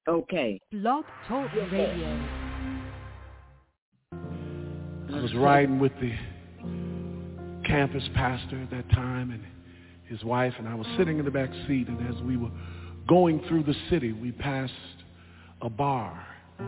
Okay. Blog Talk Radio. I was riding with the campus pastor at that time and his wife, and I was sitting in the back seat, and as we were going through the city, we passed a bar,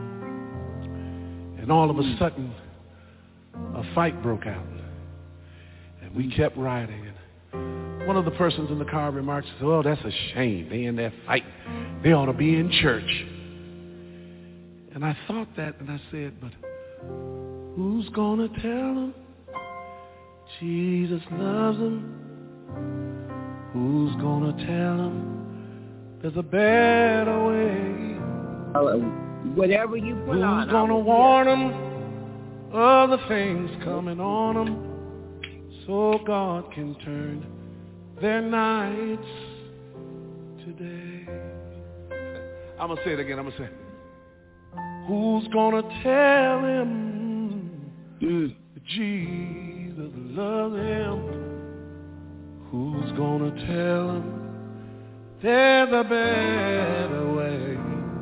and all of a sudden a fight broke out, and we kept riding, and one of the persons in the car remarked, "Oh, that's a shame, they in that fight, they ought to be in church." And I thought that, and I said, but who's gonna tell them Jesus loves them? Who's gonna tell them there's a better way? Whatever you put who's on. Who's gonna warn them of the things coming on them so God can turn their nights today? I'm gonna say it again. I'm gonna say, who's gonna tell him that Jesus loves him? Who's gonna tell him there's a better way?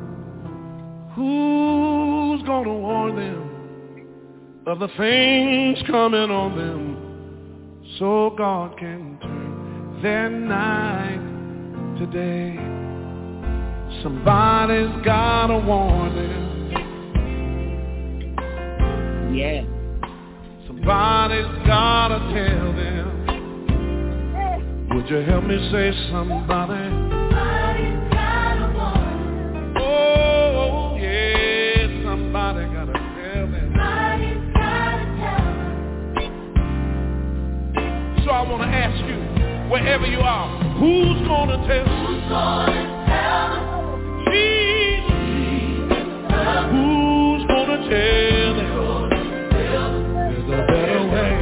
Who's gonna warn them of the things coming on them so God can turn their night today? Somebody's gotta warn them. Yeah. Somebody's gotta tell them. Would you help me say somebody? Somebody's gotta warn them. Oh, yeah, somebody gotta tell them. Somebody's gotta tell them. So I want to ask you, wherever you are, who's gonna tell them? Who's gonna tell them? Jesus. Who's gonna tell them? There's a better way.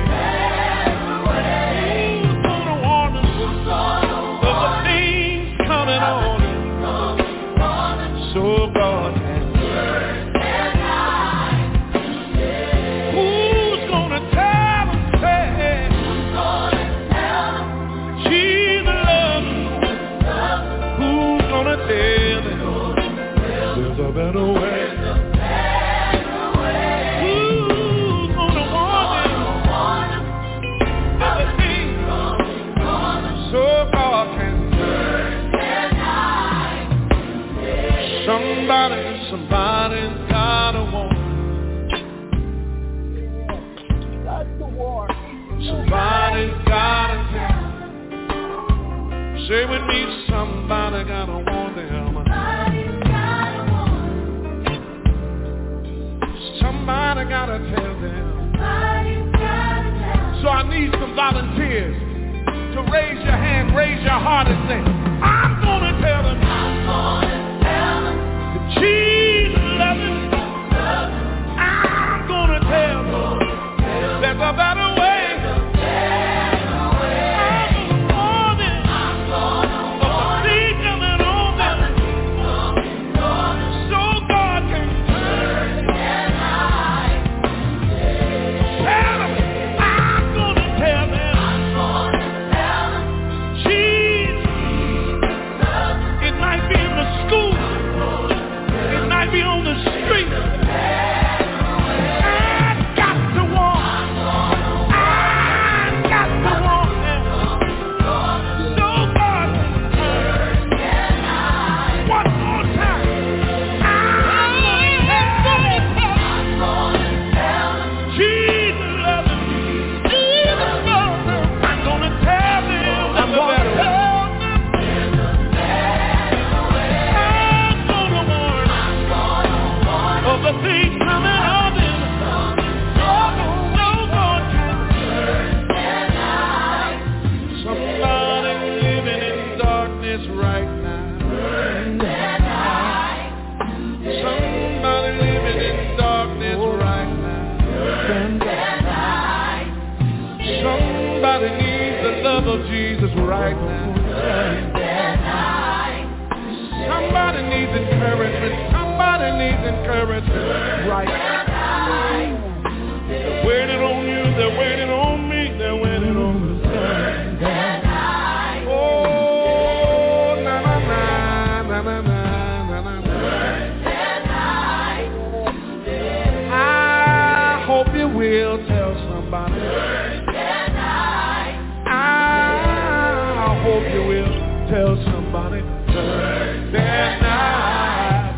So God can turn their night today. Who's gonna tell them? Who's gonna tell them? Jesus loves them. Who's gonna tell them? There's a better way. Who's gonna warn them? There's a thing so God can turn their night. Somebody's gotta warn. Somebody's gotta tell. Say with me, somebody gotta warn them. Somebody gotta tell them. So I need some volunteers to raise your hand, raise your heart and say, I'm gonna tell them. I'm gonna tell them. Jesus loves him. I'm gonna tell them there's a better way. I'm gonna warn them. Coming on them. So God can turn their night. Tell them. I'm gonna tell them. Jesus. It might be in the school. It might be on the street. I've got to walk. I've got to walk them. So God can turn their night. One more time. I'm gonna tell them. Jesus loves them. Jesus loves them. I'm gonna tell them. I'm gonna tell them. Of the things coming on them. So God can turn their night. Somebody living in darkness right now. Somebody living in darkness right now. Somebody needs the love of Jesus right now. Somebody needs encouragement. Somebody needs encouragement right now. They're waiting on you. They're waiting on me. They're waiting on me. Oh, na na na na na na na na. will tell somebody. Thursday night. I hope you will tell somebody. Thursday night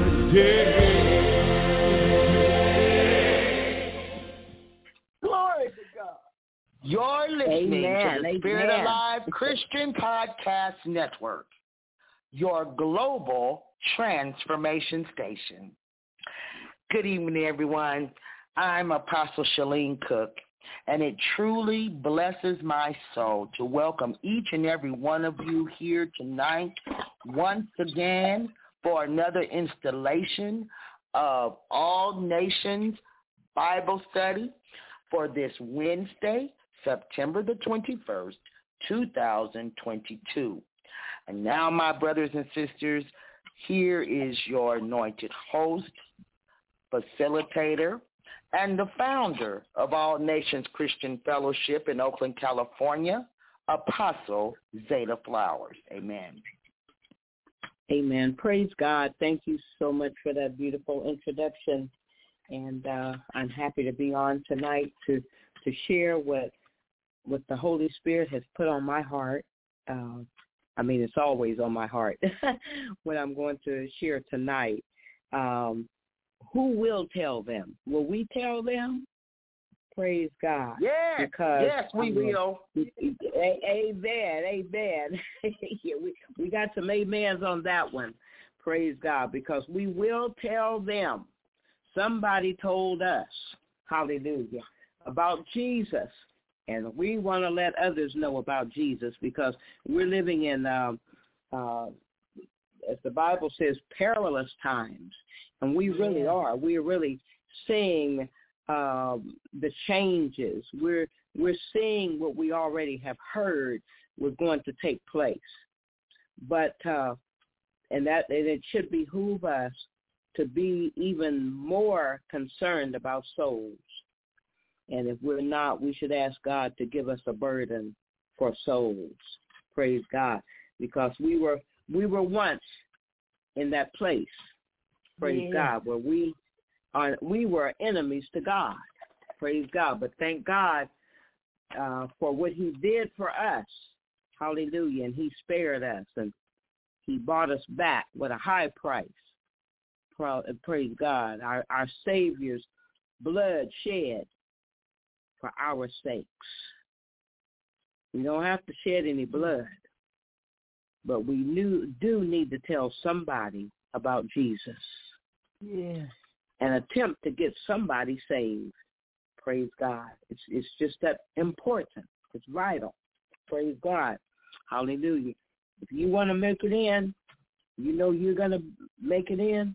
today. Glory to God. You're listening Amen, to the amen. Spirit Alive Christian Podcast Network, your global transformation station. Good evening, everyone. I'm Apostle Shalene Cook, and it truly blesses my soul to welcome each and every one of you here tonight once again for another installation of All Nations Bible Study for this Wednesday, September the 21st, 2022. And now, my brothers and sisters, here is your anointed host, facilitator, and the founder of All Nations Christian Fellowship in Oakland, California, Apostle Zeta Flowers. Amen. Amen. Praise God. Thank you so much for that beautiful introduction. And I'm happy to be on tonight to share what the Holy Spirit has put on my heart. It's always on my heart what I'm going to share tonight. Who will tell them? Will we tell them? Praise God. Yes, yes, we will. Amen, amen. Yeah, we got some amens on that one. Praise God, because we will tell them. Somebody told us, hallelujah, about Jesus, and we want to let others know about Jesus because we're living in, as the Bible says, perilous times, and we really are. We're really seeing the changes. We're seeing what we already have heard was going to take place, but and it should behoove us to be even more concerned about souls. And if we're not, we should ask God to give us a burden for souls. Praise God. Because we were once in that place, praise God, where we were enemies to God. Praise God. But thank God for what he did for us. Hallelujah. And he spared us and he bought us back with a high price. Praise God. Our Savior's blood shed for our sakes. We don't have to shed any blood, but we do need to tell somebody about Jesus. Yeah. And attempt to get somebody saved. Praise God. It's just that important. It's vital. Praise God. Hallelujah. If you want to make it in, you know you're going to make it in,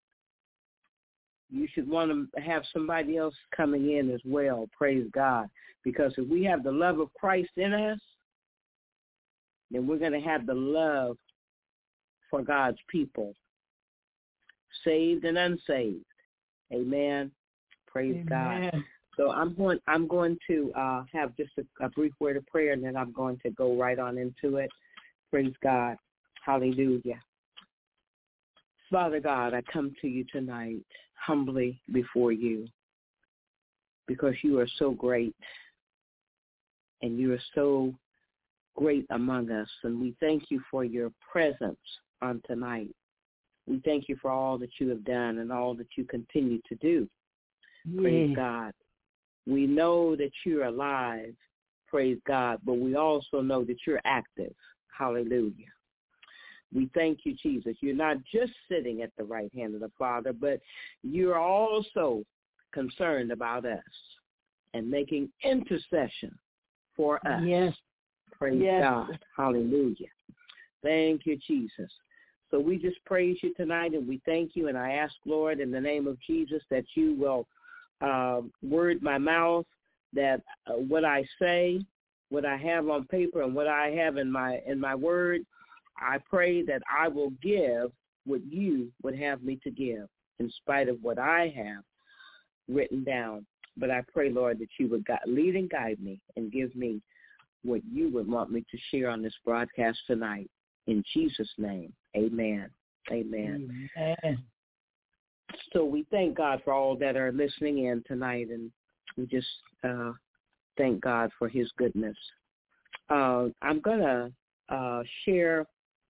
you should want to have somebody else coming in as well. Praise God. Because if we have the love of Christ in us, then we're going to have the love for God's people, saved and unsaved. Amen. Praise God. So I'm going to have just a brief word of prayer, and then I'm going to go right on into it. Praise God. Hallelujah. Father God, I come to you tonight humbly before you because you are so great and you are so great among us. And we thank you for your presence on tonight. We thank you for all that you have done and all that you continue to do. Praise God. We know that you're alive, praise God, but we also know that you're active. Hallelujah. We thank you, Jesus. You're not just sitting at the right hand of the Father, but you're also concerned about us and making intercession for us. Yes. Praise God. Hallelujah. Thank you, Jesus. So we just praise you tonight, and we thank you, and I ask, Lord, in the name of Jesus, that you will word my mouth, that what I say, what I have on paper, and what I have in my word, I pray that I will give what you would have me to give in spite of what I have written down. But I pray, Lord, that you would lead and guide me and give me what you would want me to share on this broadcast tonight. In Jesus' name, amen. Amen. Amen. So we thank God for all that are listening in tonight. And we just thank God for his goodness. I'm going to share,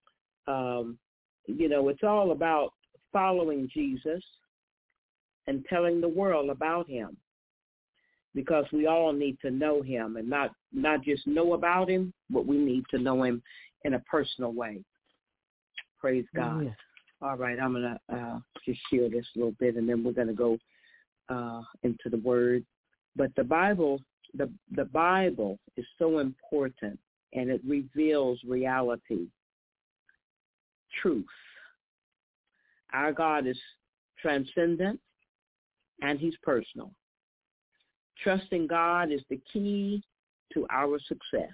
it's all about following Jesus and telling the world about him, because we all need to know him, and not just know about him, but we need to know him in a personal way. Praise God. Yeah. All right, I'm going to just share this a little bit, and then we're going to go into the Word. But the Bible is so important, and it reveals reality, truth. Our God is transcendent, and he's personal. Trusting God is the key to our success.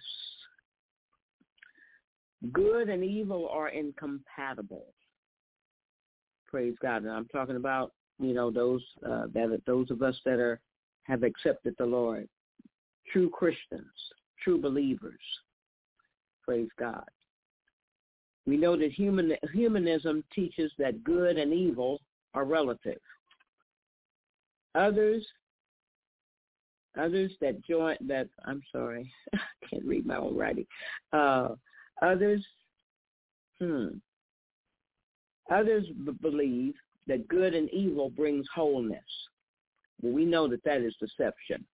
Good and evil are incompatible. Praise God. And I'm talking about, those of us that have accepted the Lord, true Christians, true believers. Praise God. We know that humanism teaches that good and evil are relative. Others that I'm sorry, I can't read my own writing. Others believe that good and evil brings wholeness. Well, we know that is deception.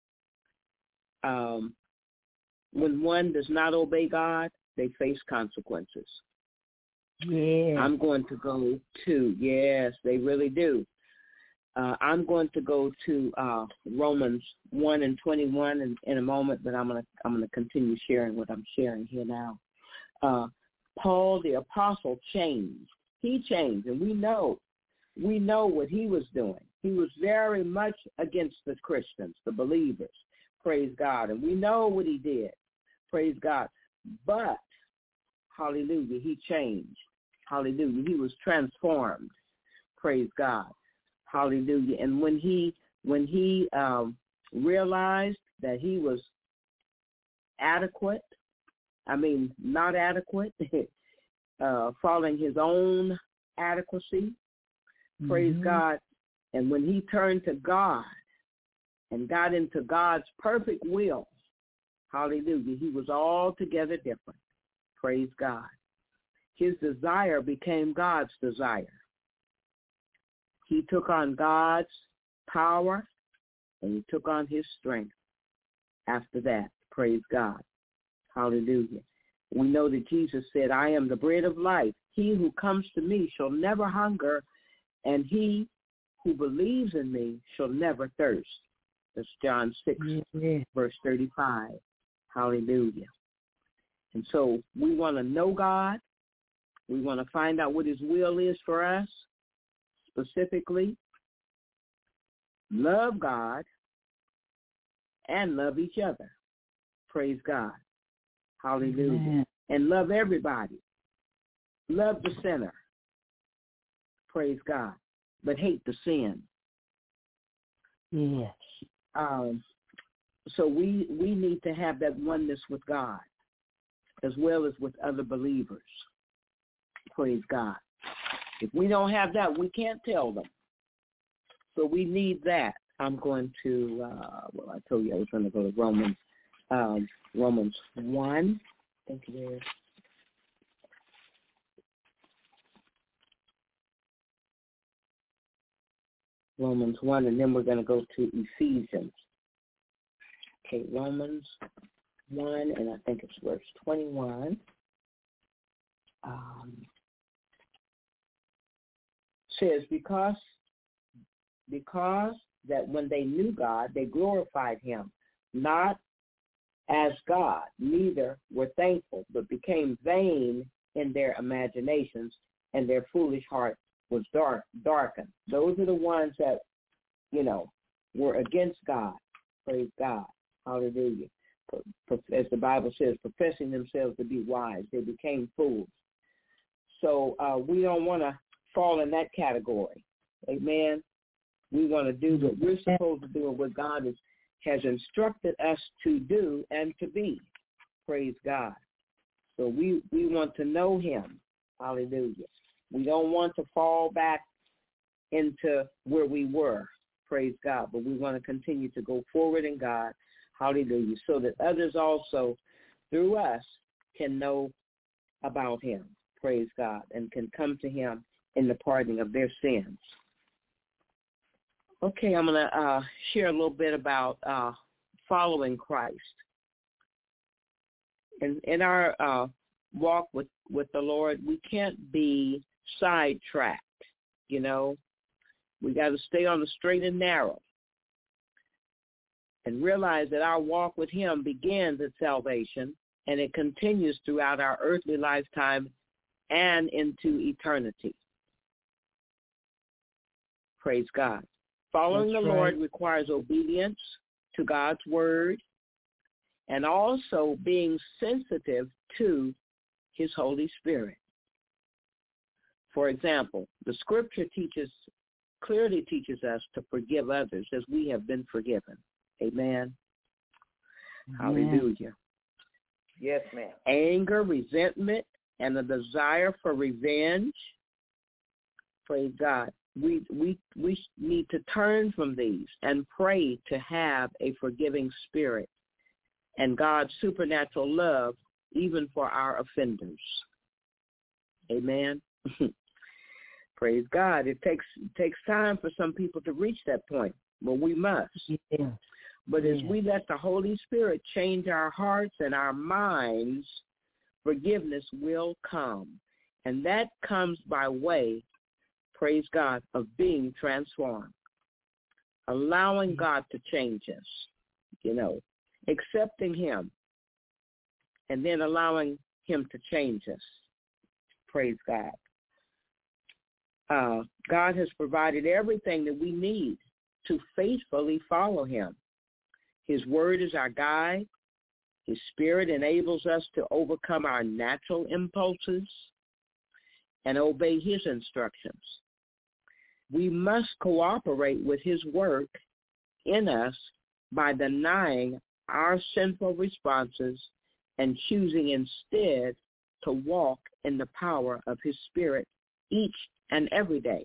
When one does not obey God, they face consequences. Yeah. I'm going to go to, yes, they really do. I'm going to go to Romans 1:21 in a moment, but I'm gonna continue sharing what I'm sharing here now. Paul the apostle changed. He changed, and we know what he was doing. He was very much against the Christians, the believers. Praise God, and we know what he did. Praise God, but hallelujah, he changed. Hallelujah, he was transformed. Praise God. Hallelujah. And when he realized that he was not adequate, following his own adequacy, praise God. And when he turned to God and got into God's perfect will, hallelujah, he was altogether different. Praise God. His desire became God's desire. He took on God's power, and he took on his strength after that. Praise God. Hallelujah. We know that Jesus said, I am the bread of life. He who comes to me shall never hunger, and he who believes in me shall never thirst. That's John 6, verse 35. Hallelujah. And so we want to know God. We want to find out what his will is for us. Specifically, love God and love each other. Praise God. Hallelujah. Amen. And love everybody. Love the sinner. Praise God. But hate the sin. Yes. So we need to have that oneness with God as well as with other believers. Praise God. If we don't have that, we can't tell them. So we need that. I'm going to, I told you I was going to go to Romans 1. Thank you, Dad. Romans 1, and then we're going to go to Ephesians. Okay, Romans 1, and I think it's verse 21. Says, because that when they knew God, they glorified him, not as God, neither were thankful, but became vain in their imaginations, and their foolish heart was darkened. Those are the ones that, were against God. Praise God. Hallelujah. As the Bible says, professing themselves to be wise, they became fools. So we don't want to fall in that category. Amen. We want to do what we're supposed to do and what God has instructed us to do and to be. Praise God. So we want to know him. Hallelujah. We don't want to fall back into where we were. praise God. But we want to continue to go forward in God, hallelujah, so that others also, through us, can know about him, praise God, and can come to him in the pardoning of their sins. Okay, I'm going to share a little bit about following Christ. In our walk with the Lord, we can't be sidetracked, you know. We got to stay on the straight and narrow and realize that our walk with him begins at salvation, and it continues throughout our earthly lifetime and into eternity. Praise God. Following the Lord requires obedience to God's word and also being sensitive to his Holy Spirit. For example, the scripture clearly teaches us to forgive others as we have been forgiven. Amen. Hallelujah. Yes, ma'am. Anger, resentment, and a desire for revenge. Praise God. We need to turn from these and pray to have a forgiving spirit and God's supernatural love even for our offenders. Amen. Praise God. It takes time for some people to reach that point, but we must. Yeah. But as we let the Holy Spirit change our hearts and our minds, forgiveness will come. And that comes by way, praise God, of being transformed, allowing God to change us, you know, accepting him, and then allowing him to change us. Praise God. God has provided everything that we need to faithfully follow him. His word is our guide. His spirit enables us to overcome our natural impulses and obey his instructions. We must cooperate with his work in us by denying our sinful responses and choosing instead to walk in the power of his spirit each and every day.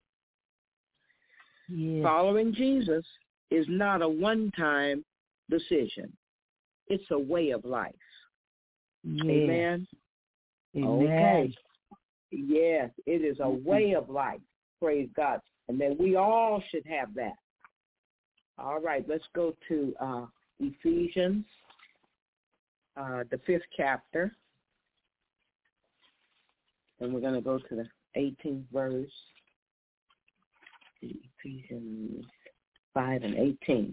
Yes. Following Jesus is not a one-time decision. It's a way of life. Yes. Amen? Amen. Okay. Yes, it is a way of life. Praise God. And then we all should have that. All right, let's go to Ephesians, the 5th chapter. And we're going to go to the 18th verse. Ephesians 5 and 18.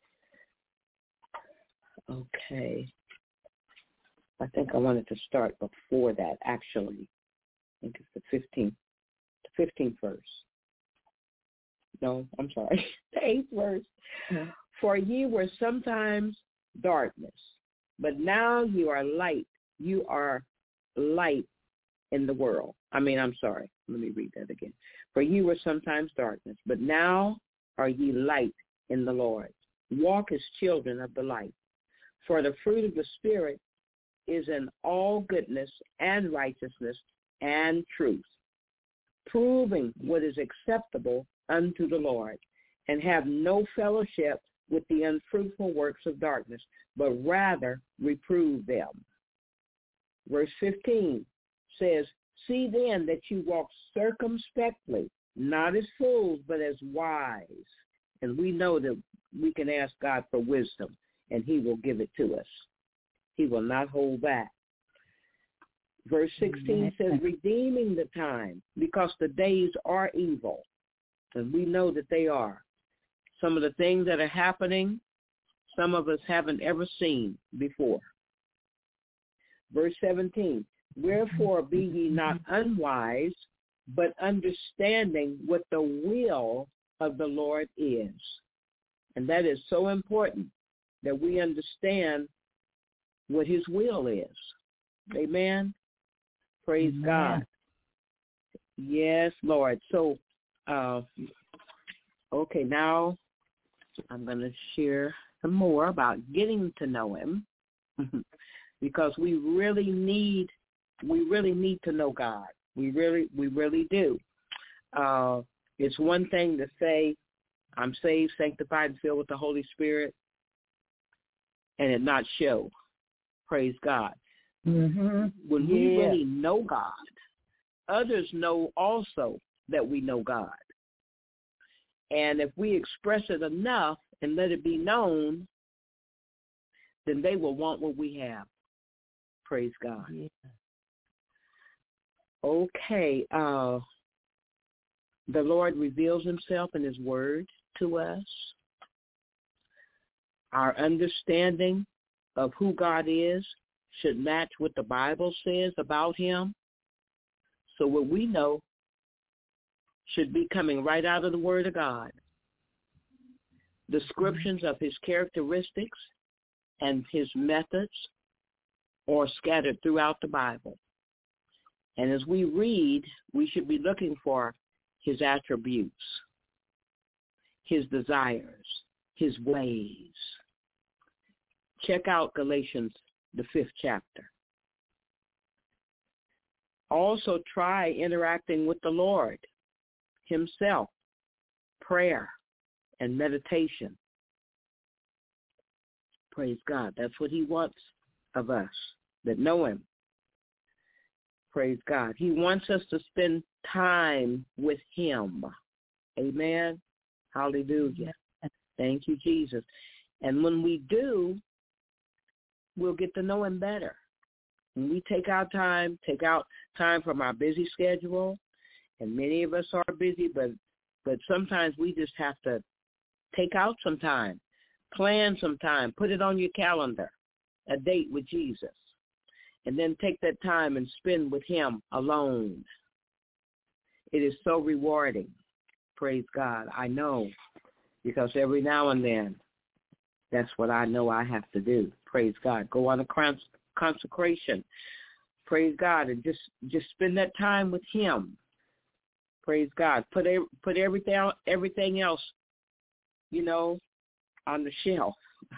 Okay. I think I wanted to start before that, actually. I think it's the 15th verse. No, I'm sorry. The 8th verse. Mm-hmm. For ye were sometimes darkness, but now you are light. You are light in the world. I'm sorry. Let me read that again. For ye were sometimes darkness, but now are ye light in the Lord. Walk as children of the light. For the fruit of the Spirit is in all goodness and righteousness and truth, proving what is acceptable unto the Lord, and have no fellowship with the unfruitful works of darkness, but rather reprove them. Verse 15 says, see then that you walk circumspectly, not as fools, but as wise. And we know that we can ask God for wisdom, and he will give it to us. He will not hold back. Verse 16 says, redeeming the time, because the days are evil. And we know that they are. Some of the things that are happening, some of us haven't ever seen before. Verse 17, wherefore be ye not unwise, but understanding what the will of the Lord is. And that is so important, that we understand what his will is. Amen? Praise God. Yes, Lord. So, okay, now I'm going to share some more about getting to know him, because we really need to know God. We really do. It's one thing to say, I'm saved, sanctified, and filled with the Holy Spirit, and it not show. Praise God. When we really know God, others know also that we know God. And if we express it enough and let it be known, then they will want what we have. Praise God. Yeah. Okay. The Lord reveals himself in his word to us. Our understanding of who God is should match what the Bible says about him. So what we know should be coming right out of the Word of God. Descriptions of his characteristics and his methods are scattered throughout the Bible. And as we read, we should be looking for his attributes, his desires, his ways. Check out Galatians, the 5th chapter. Also try interacting with the Lord himself, prayer and meditation. Praise God. That's what he wants of us, that know him. Praise God. He wants us to spend time with him. Amen. Hallelujah. Thank you, Jesus. And when we do, we'll get to know him better. When we take out time from our busy schedule, and many of us are busy, but sometimes we just have to take out some time, plan some time, put it on your calendar, a date with Jesus, and then take that time and spend with him alone. It is so rewarding. Praise God. I know, because every now and then, that's what I know I have to do. Praise God. Go on a consecration. Praise God. And just spend that time with him. Praise God. Put everything else, on the shelf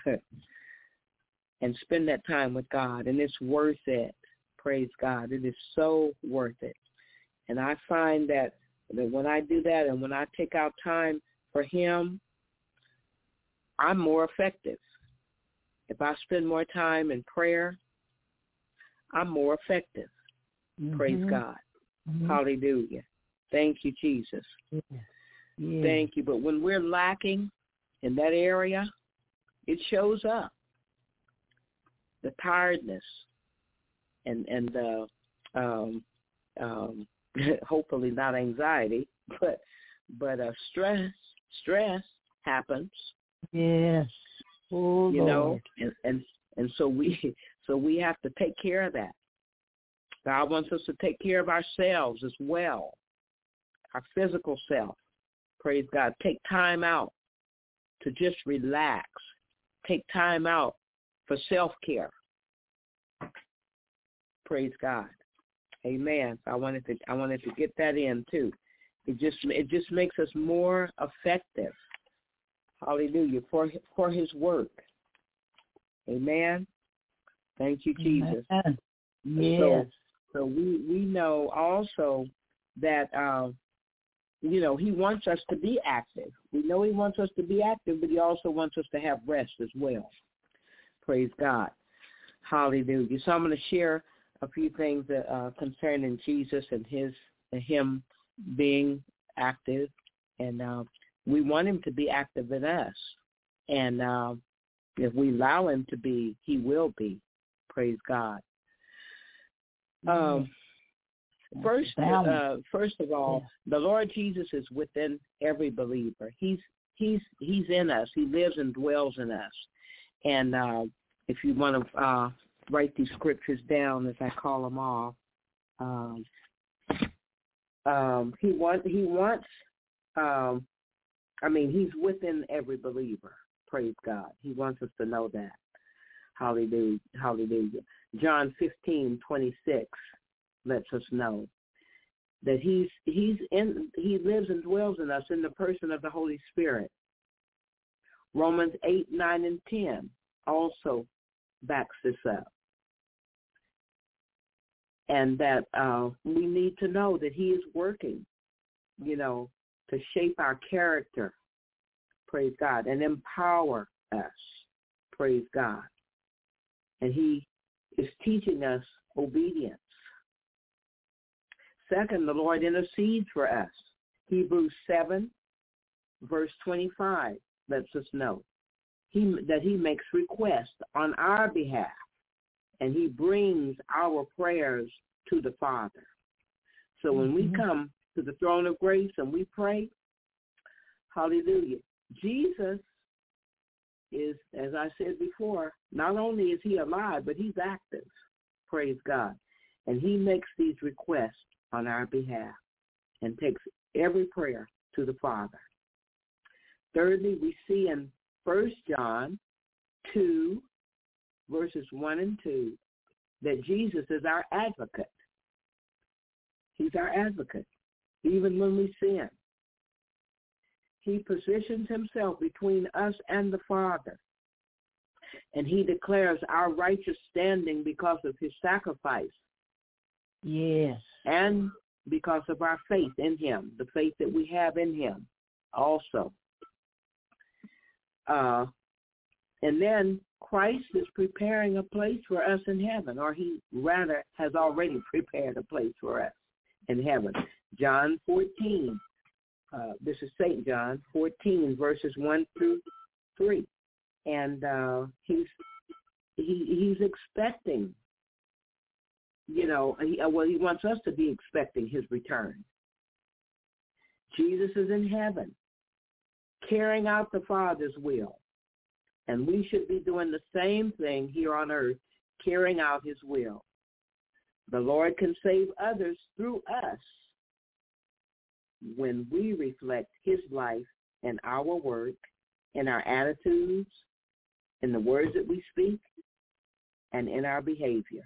and spend that time with God. And it's worth it. Praise God. It is so worth it. And I find that when I do that and when I take out time for him, I'm more effective. If I spend more time in prayer, I'm more effective. Praise God. Hallelujah. Thank you, Jesus. Thank you. But when we're lacking in that area, it shows up. The tiredness and hopefully not anxiety, but stress happens. Yes. Oh, Lord. And so we have to take care of that. God wants us to take care of ourselves as well, our physical self. Praise God. Take time out to just relax. Take time out for self-care. Praise God. Amen. I wanted to get that in too. It just makes us more effective. Hallelujah. For his work. Amen. Thank you, Jesus. Amen. Yes. So we know also that he wants us to be active. We know he wants us to be active, but he also wants us to have rest as well. Praise God. Hallelujah. So I'm going to share a few things concerning Jesus and him being active, and we want him to be active in us. And if we allow him to be, he will be. Praise God. First of all, the Lord Jesus is within every believer. He's in us. He lives and dwells in us. And if you want to write these scriptures down as I call them off, he's within every believer. Praise God. He wants us to know that. Hallelujah. Hallelujah. John 15:26 lets us know that he lives and dwells in us in the person of the Holy Spirit. Romans 8, 9, and 10 also backs this up. And that we need to know that he is working, to shape our character praise God, and empower us, praise God. And he is teaching us obedience. Second, the Lord intercedes for us. Hebrews 7, verse 25 lets us know that he makes requests on our behalf, and he brings our prayers to the Father. So when we come to the throne of grace and we pray, hallelujah, Jesus is, as I said before, not only is he alive, but he's active, praise God. And he makes these requests on our behalf and takes every prayer to the Father. Thirdly, we see in 1 John 2, verses 1 and 2, that Jesus is our advocate. He's our advocate, even when we sin. He positions himself between us and the Father, and he declares our righteous standing because of his sacrifice. Yes. And because of our faith in him, the faith that we have in him also. And then Christ is preparing a place for us in heaven, or he rather has already prepared a place for us in heaven. John 14, this is St. John 14, verses 1 through 3. And he's expecting, he wants us to be expecting his return. Jesus is in heaven, carrying out the Father's will. And we should be doing the same thing here on earth, carrying out his will. The Lord can save others through us when we reflect his life in our work, in our attitudes, in the words that we speak, and in our behavior.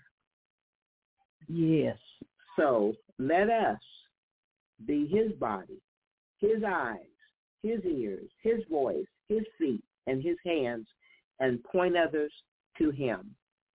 Yes. So let us be his body, his eyes, his ears, his voice, his feet, and his hands, and point others to him.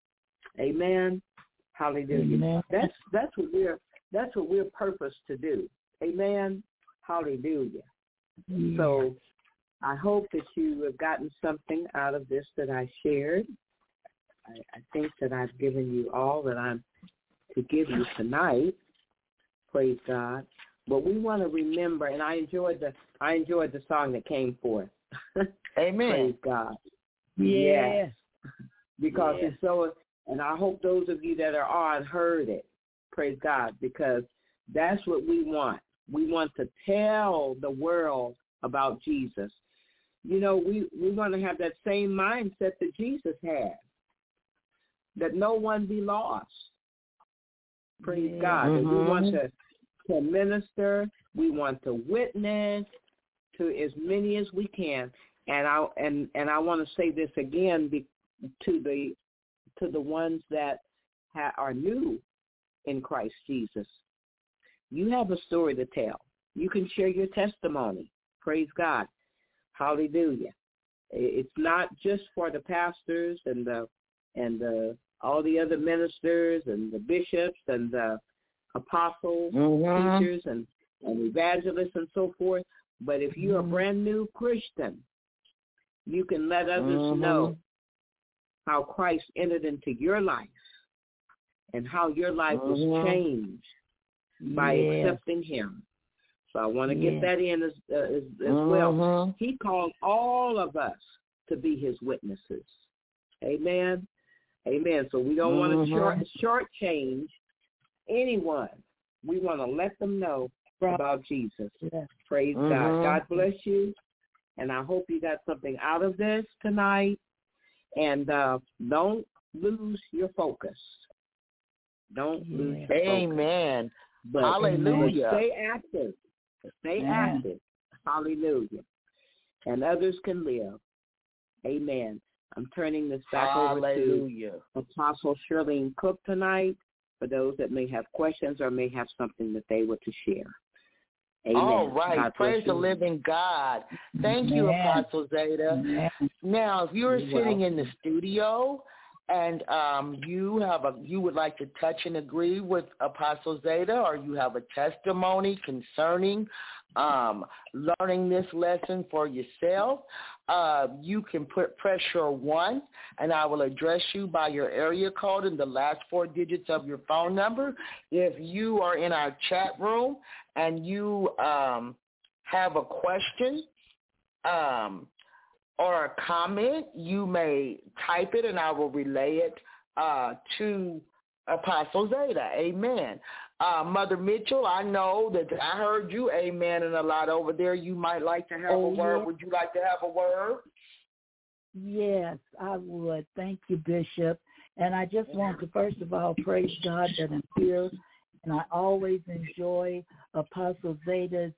Amen. Hallelujah. Amen. That's what we're purposed to do. Amen. Hallelujah. Yes. So I hope that you have gotten something out of this that I shared. I think that I've given you all that I'm to give you tonight. Praise God. But we want to remember, and I enjoyed the song that came forth. Amen. Praise God. Yes. Because it's so, and I hope those of you that are on heard it. Praise God, because that's what we want. We want to tell the world about Jesus. We want to have that same mindset that Jesus had, that no one be lost. Praise God. And we want to minister. We want to witness to as many as we can. And I want to say this again to the ones that are new in Christ Jesus. You have a story to tell. You can share your testimony. Praise God. Hallelujah. It's not just for the pastors and all the other ministers and the bishops and the apostles, teachers and evangelists and so forth. But if you're a brand new Christian, you can let others know how Christ entered into your life and how your life was changed by accepting him. So I want to get that in as well. He called all of us to be his witnesses. Amen. Amen. So we don't want to shortchange anyone. We want to let them know about Jesus. Praise God. God bless you. And I hope you got something out of this tonight. And don't lose your focus. Don't lose your focus. Amen. Hallelujah. But stay active. Stay active. Hallelujah. And others can live. Amen. I'm turning this back over to Apostle Shirlene Cook tonight for those that may have questions or may have something that they were to share. Amen. All right. Praise the living God. Thank you, Apostle Zeta. Now, if you're sitting in the studio and you would like to touch and agree with Apostle Zeta, or you have a testimony concerning learning this lesson for yourself, you can press your 1, and I will address you by your area code and the last 4 digits of your phone number. If you are in our chat room and you have a question or a comment, you may type it and I will relay it to Apostle Zeta. Amen. Mother Mitchell, I know that I heard you amen and a lot over there. You might like to have a word. Yes. Would you like to have a word? Yes, I would. Thank you, Bishop. And I just want to, first of all, praise God that I'm here. And I always enjoy Apostle Zeta's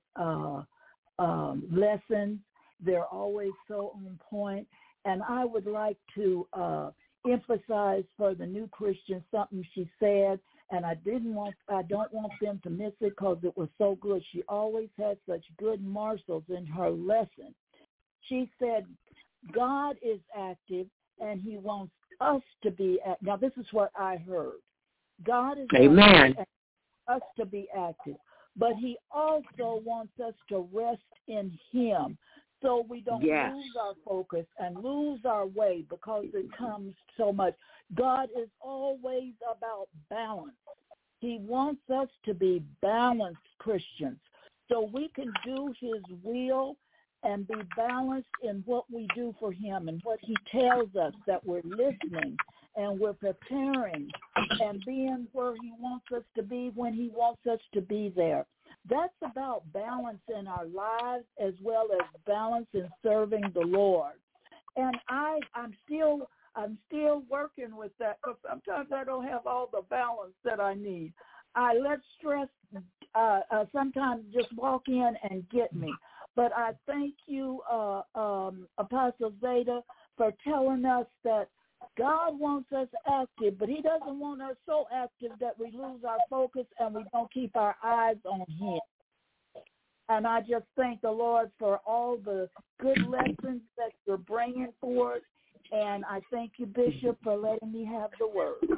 lessons. They're always so on point. And I would like to emphasize for the new Christians something she said, and I don't want them to miss it because it was so good. She always had such good morsels in her lesson. She said, God is active, and he wants us to be active. Now, this is what I heard. God is Amen. active, and us to be active, but he also wants us to rest in him, so we don't lose our focus and lose our way, because it comes so much. God is always about balance. He wants us to be balanced Christians, so we can do his will and be balanced in what we do for him and what he tells us, that we're listening and we're preparing and being where he wants us to be when he wants us to be there. That's about balance in our lives as well as balance in serving the Lord. And I'm still working with that, because sometimes I don't have all the balance that I need. I let stress sometimes just walk in and get me. But I thank you, Apostle Zeta, for telling us that God wants us active, but he doesn't want us so active that we lose our focus and we don't keep our eyes on him. And I just thank the Lord for all the good lessons that you're bringing forth. And I thank you, Bishop, for letting me have the word.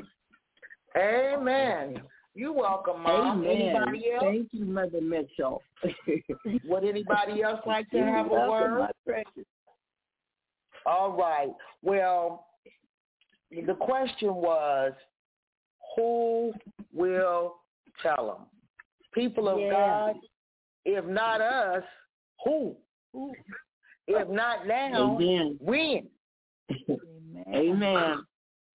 Amen. You're welcome, Mom. Amen. Anybody else? Thank you, Mother Mitchell. Would anybody else like to have a word? My precious. All right. Well, the question was, who will tell them? People of God, if not us, who? If not now, when? Amen.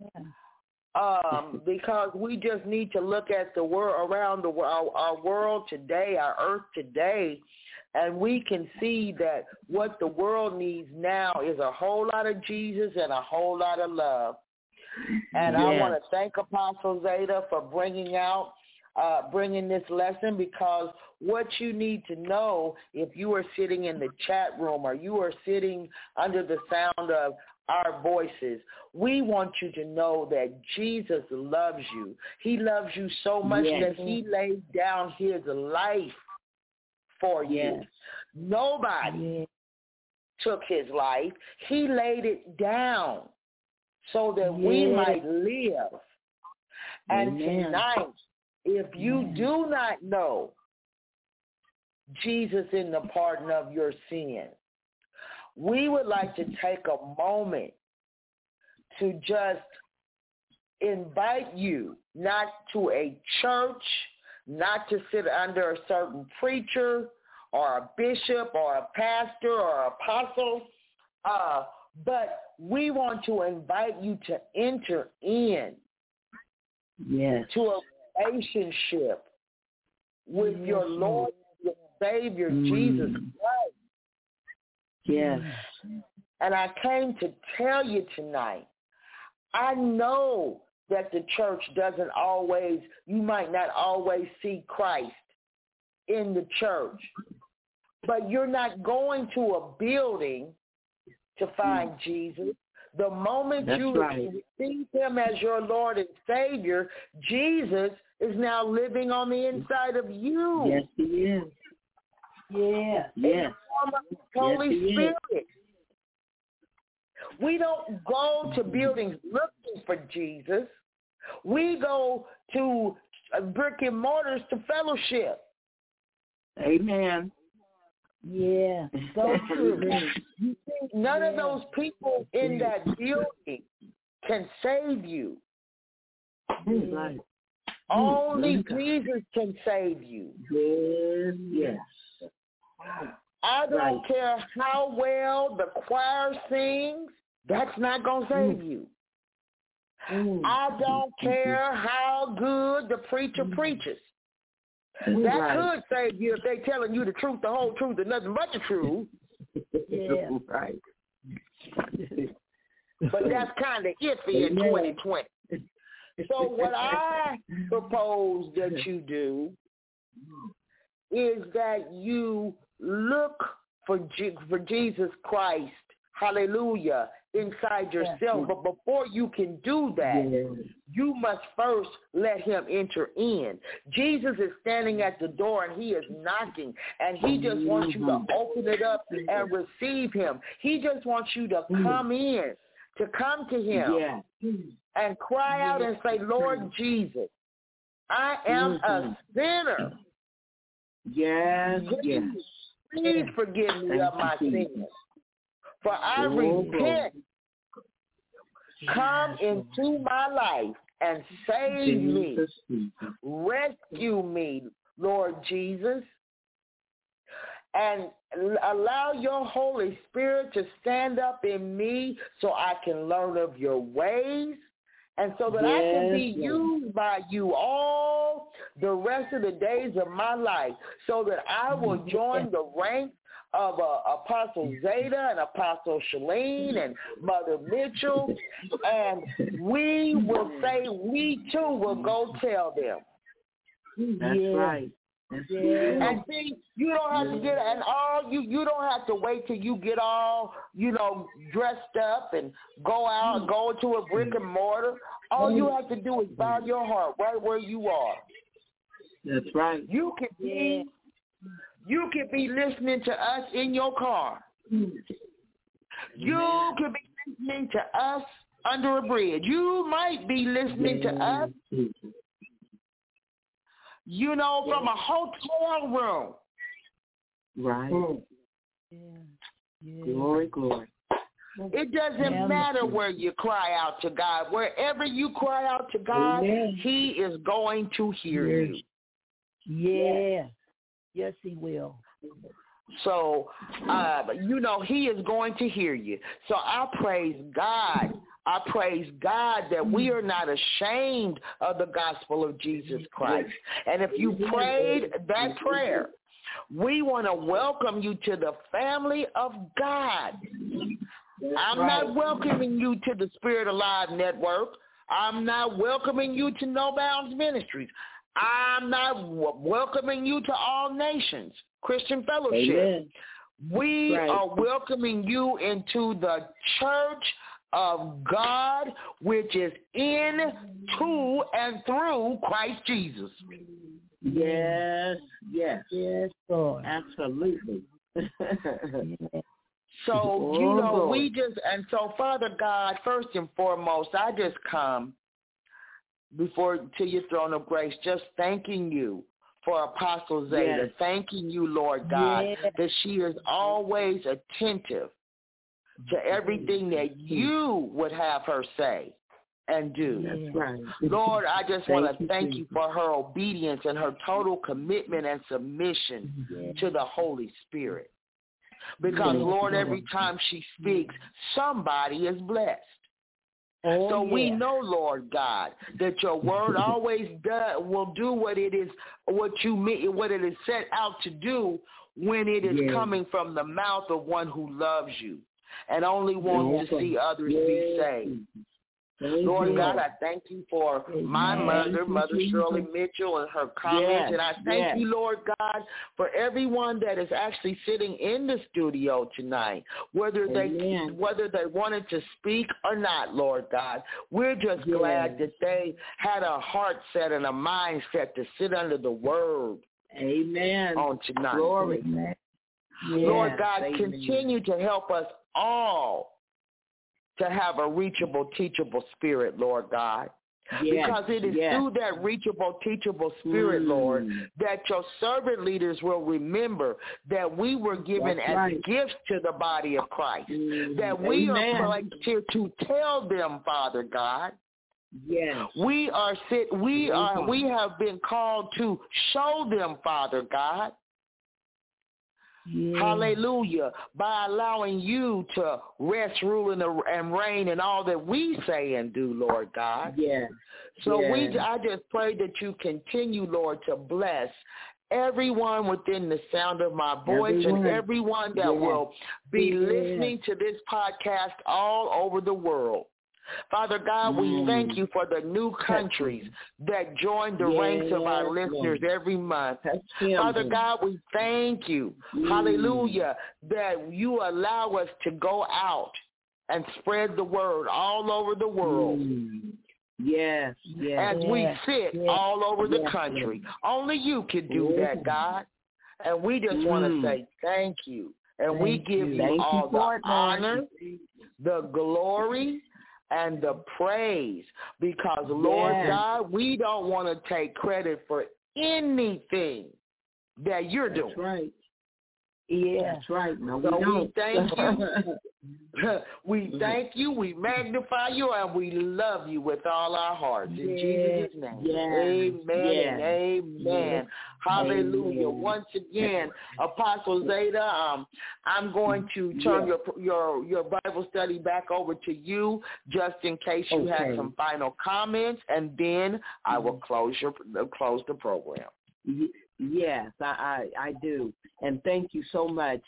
Because we just need to look at the world around our world today, our earth today, and we can see that what the world needs now is a whole lot of Jesus and a whole lot of love. And I want to thank Apostle Zeta for bringing this lesson, because what you need to know, if you are sitting in the chat room or you are sitting under the sound of our voices, we want you to know that Jesus loves you. He loves you so much that he laid down his life for you. Nobody took his life. He laid it down so that we might live. And tonight, if you do not know Jesus in the pardon of your sin, we would like to take a moment to just invite you, not to a church, not to sit under a certain preacher or a bishop or a pastor or apostle, but we want to invite you to enter in to a relationship with your Lord and your Savior, Jesus Christ. Yes. And I came to tell you tonight, I know that the church doesn't always, you might not always see Christ in the church, but you're not going to a building to find Jesus. The moment you receive him as your Lord and Savior, Jesus is now living on the inside of you. Yes, he is. Yes. Yes. Holy Spirit. We don't go to buildings looking for Jesus. We go to brick and mortars to fellowship. Amen. Yeah, so true. None of those people in that building can save you. Right. Only Jesus can save you. Yes. I don't care how well the choir sings, that's not going to save you. I don't care how good the preacher preaches. That could save you if they're telling you the truth, the whole truth, and nothing but the truth. Yeah. Right. But that's kind of iffy in 2020. So what I propose that you do is that you look for Jesus Christ, hallelujah, inside yourself. But before you can do that, you must first let him enter in. Jesus is standing at the door and he is knocking, and he just wants you to open it up and receive him. He just wants you to come in, to come to him and cry out and say, Lord Jesus, I am a sinner. Yes. Please forgive me of my sins. For I repent. Come into my life and save me. Rescue me, Lord Jesus. And allow your Holy Spirit to stand up in me so I can learn of your ways, and so that I can be used by you all the rest of the days of my life, so that I will join the ranks of Apostle Zeta and Apostle Shalene and Mother Mitchell, and we will say we too will go tell them. That's right. And see, you don't have to get you don't have to wait till you get all, dressed up and go out and go into a brick and mortar. All you have to do is bow your heart right where you are. That's right. You can be listening to us in your car. You could be listening to us under a bridge. You might be listening to us, from a hotel room. Right. Glory. It doesn't matter where you cry out to God. Wherever you cry out to God, he is going to hear you. Yeah. Yes, he will. So, he is going to hear you. So I praise God. I praise God that we are not ashamed of the gospel of Jesus Christ. And if you prayed that prayer, we want to welcome you to the family of God. I'm not welcoming you to the Spirit Alive Network. I'm not welcoming you to No Bounds Ministries. I'm not welcoming you to All Nations Christian Fellowship. Amen. We are welcoming you into the church of God, which is in, to, and through Christ Jesus. Yes, Lord. absolutely. So, so Father God, first and foremost, I just come to your throne of grace, just thanking you for Apostle Zeta, thanking you, Lord God, that she is always attentive to everything that you would have her say and do. That's right. Lord, I just want to thank you for her obedience and her total commitment and submission to the Holy Spirit. Because, Lord, every time she speaks, somebody is blessed. We know, Lord God, that your word always will do what it is set out to do when it is coming from the mouth of one who loves you and only wants to see others be saved. Lord God, I thank you for my mother, Mother Shirley Mitchell, and her comments. And I thank you, Lord God, for everyone that is actually sitting in the studio tonight, whether they wanted to speak or not, Lord God. We're just glad that they had a heart set and a mindset to sit under the word on tonight. Glory. Lord God, continue to help us all to have a reachable, teachable spirit, Lord God. Yes, because it is through that reachable, teachable spirit, Lord, that your servant leaders will remember that we were given as gifts to the body of Christ, that we are placed here to tell them, Father God. Yes. We have been called to show them, Father God. Yeah. Hallelujah. By allowing you to rest, rule, and reign in all that we say and do, Lord God. Yes. So I just pray that you continue, Lord, to bless everyone within the sound of my voice and everyone that will be listening to this podcast all over the world. Father God, we thank you for the new countries that join the ranks of our listeners every month. Father God, we thank you, hallelujah, that you allow us to go out and spread the word all over the world. Yes, yes. As we sit all over the country. Only you can do that, God. And we just want to say thank you. And we give you all the honor, the glory, and the praise, because, Lord God, we don't want to take credit for anything that you're doing. That's right. Yeah, that's right. No, we thank you. We thank you, we magnify you, and we love you with all our hearts. In Jesus' name. Amen and amen. Hallelujah. Amen. Once again, Apostle Zeta, I'm going to turn your Bible study back over to you just in case you have some final comments, and then I will close the program. Yes, I do. And thank you so much.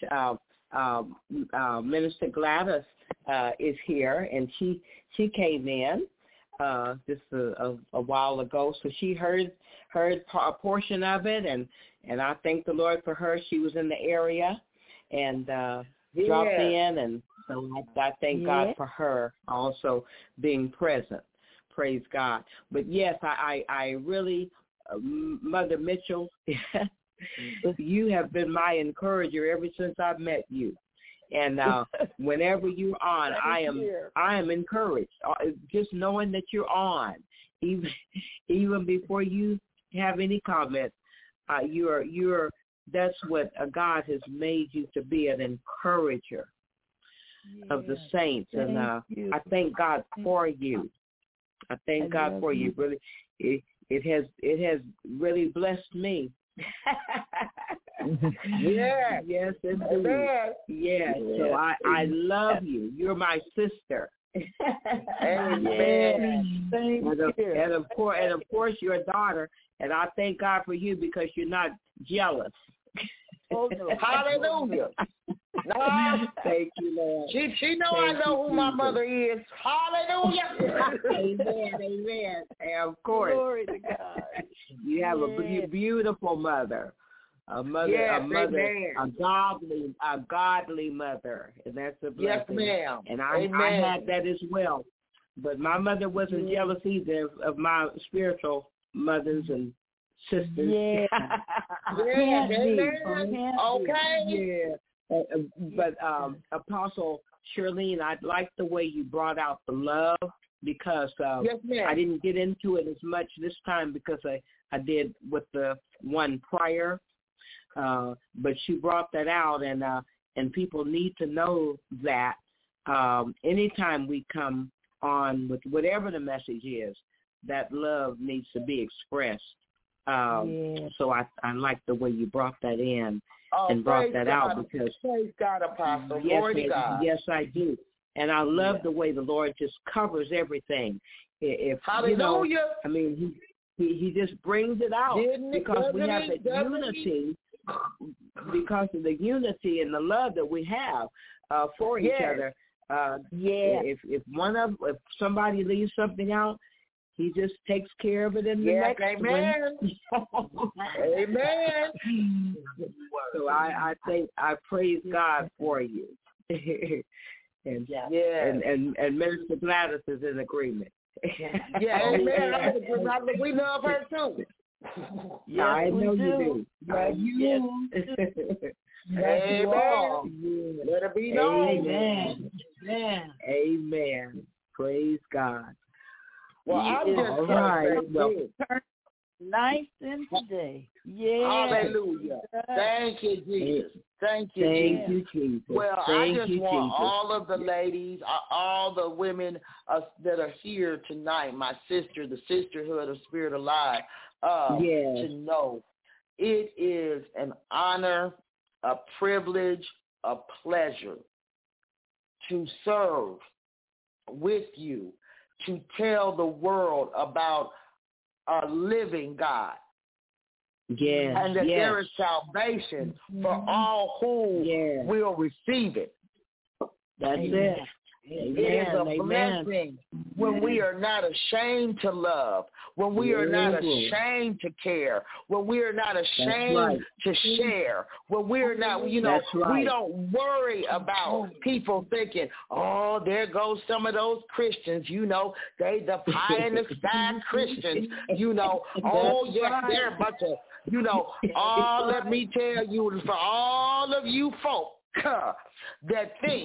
Minister Gladys is here, and she came in just a while ago, so she heard a portion of it, and I thank the Lord for her. She was in the area and dropped in, and so I thank God for her also being present. Praise God. But yes, I really, Mother Mitchell, you have been my encourager ever since I've met you. And whenever you're on, I am encouraged. Just knowing that you're on, even before you have any comments, that's what God has made you to be, an encourager of the saints. And I thank God for you. I thank God for you. Really, it has really blessed me. Yes, indeed. Yes. So I love you. You're my sister. Amen. And of course, you're a daughter. And I thank God for you because you're not jealous. Oh, no. Hallelujah. No. Thank you, Lord. She know I know who my mother is. Hallelujah. Amen. And of course. Glory to God. You have a beautiful mother. A godly mother, and that's a blessing. Yes, ma'am. And I had that as well. But my mother wasn't jealous either of my spiritual mothers and sisters. Yeah. Okay. Yeah. But Apostle Shirlene, I like the way you brought out the love, because I didn't get into it as much this time because I did with the one prior. But she brought that out, and people need to know that anytime we come on with whatever the message is, that love needs to be expressed. So I like the way you brought that in and brought that out, because praise God, Apostle. Glory to God. Yes, I do. And I love the way the Lord just covers everything. Hallelujah. I mean, he just brings it out because we have that unity. Because of the unity and the love that we have for each other. If somebody leaves something out, he just takes care of it in the next one. Amen. So I praise God for you. and Minister Gladys is in agreement. Amen. We love her too. Yeah, I know you do. Amen. Let it be known. Amen. Amen. Praise God. Well, I'm just all right. Well, nice in today. Yeah. Hallelujah. Thank you, Jesus. Thank you, Thank you, Jesus. Well, Thank I just you, want Jesus. all of the ladies, all the women that are here tonight, my sister, the Sisterhood of Spirit Alive, to know it is an honor, a privilege, a pleasure to serve with you, to tell the world about a living God. Yes, and that there is salvation for all who will receive it. That's it. Amen. It is a blessing when we are not ashamed to love, when we are not ashamed to care, when we are not ashamed to share, when we are not, we don't worry about people thinking, oh, there goes some of those Christians, they the pie in the sky Christians, oh, yes, they're a bunch of, let me tell you, for all of you folk that think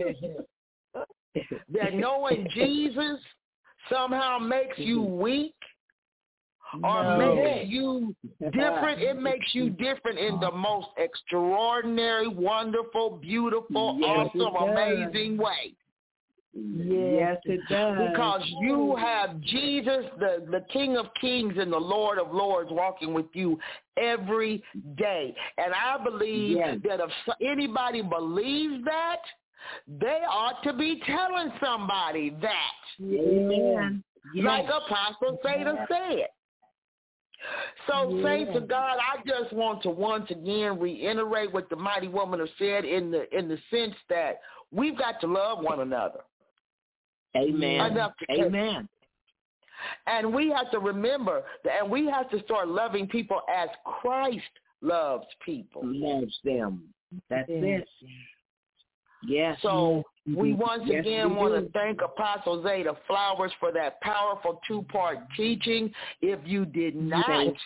that knowing Jesus somehow makes you weak or makes you different. It makes you different in the most extraordinary, wonderful, beautiful, awesome, amazing way. Yes, it does. Because you have Jesus, the King of Kings and the Lord of Lords walking with you every day. And I believe that if anybody believes that, they ought to be telling somebody that. Amen. Like Apostle Zeta said. So, saints of God, I just want to once again reiterate what the mighty woman has said in the sense that we've got to love one another. Amen. Amen. And we have to remember that, and we have to start loving people as Christ loves people. Loves them. That's it. Yes. So we once again want to thank Apostle Zeta Flowers for that powerful 2-part teaching. If you did not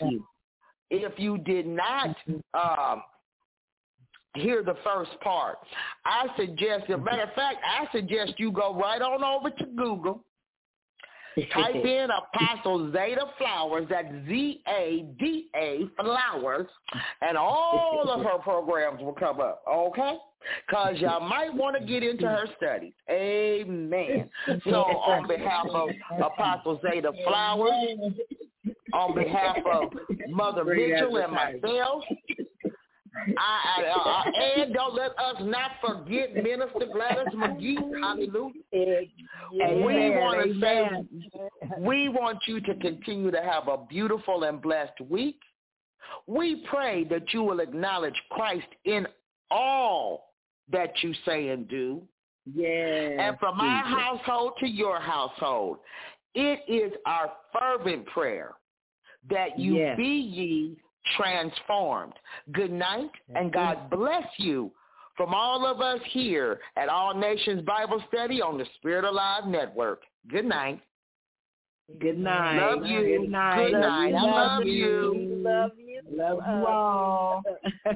hear the first part, I suggest, as a matter of fact, you go right on over to Google, type in Apostle Zeta Flowers, that's Z-A-D-A Flowers, and all of her programs will come up, okay? Because y'all might want to get into her studies. Amen. So on behalf of Apostle Zeta Flowers, on behalf of Mother Mitchell and myself, and don't let us not forget Minister Gladys McGee. Hallelujah. And we want to say, we want you to continue to have a beautiful and blessed week. We pray that you will acknowledge Christ in all that you say and do. And from our household to your household, it is our fervent prayer that you be ye transformed. Good night, and God bless you from all of us here at All Nations Bible Study on the Spirit Alive Network. Good night. Good night. Love you. Good night. Good night. Love you. Love you. Love you all. I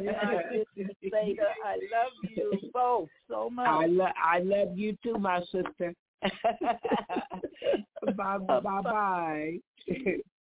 love you both so much. I love you too, my sister. Bye.